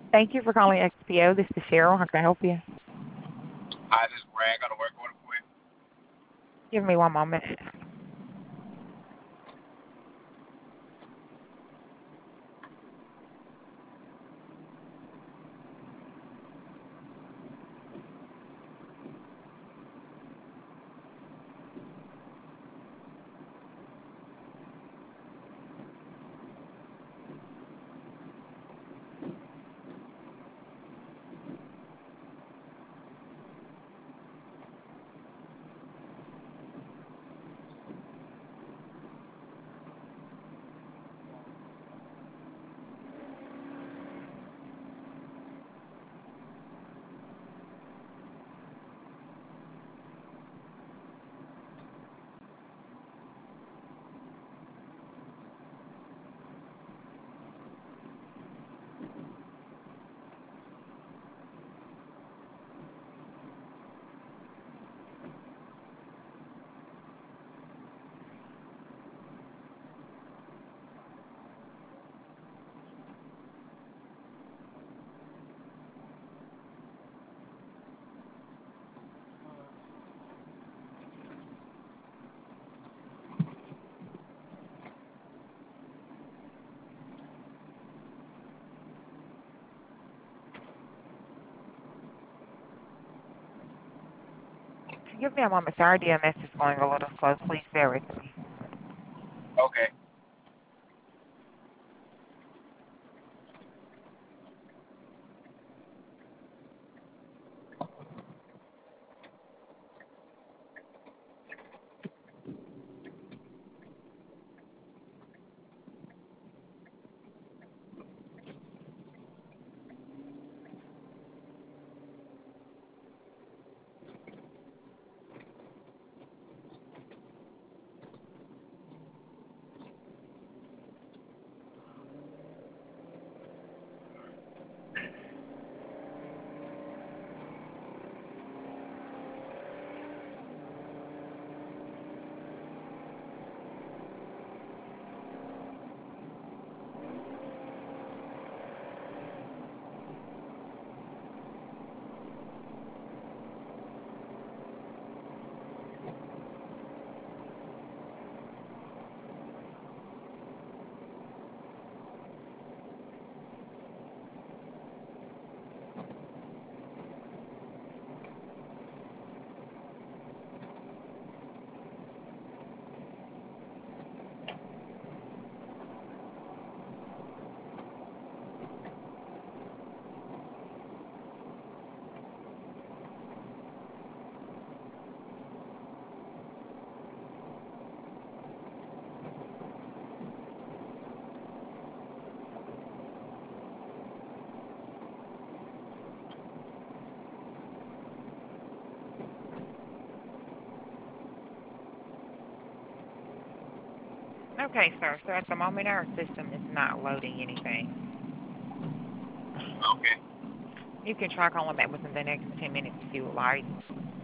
Thank you for calling XPO. This is Cheryl. How can I help you? Hi, this is Brad. Got to work order quick. Give me one moment. Give me a moment. Sorry, DMS is going a little slow. Please bear with me. Okay. Okay, sir. So at the moment, our system is not loading anything. Okay. You can try calling back within the next 10 minutes if you would like.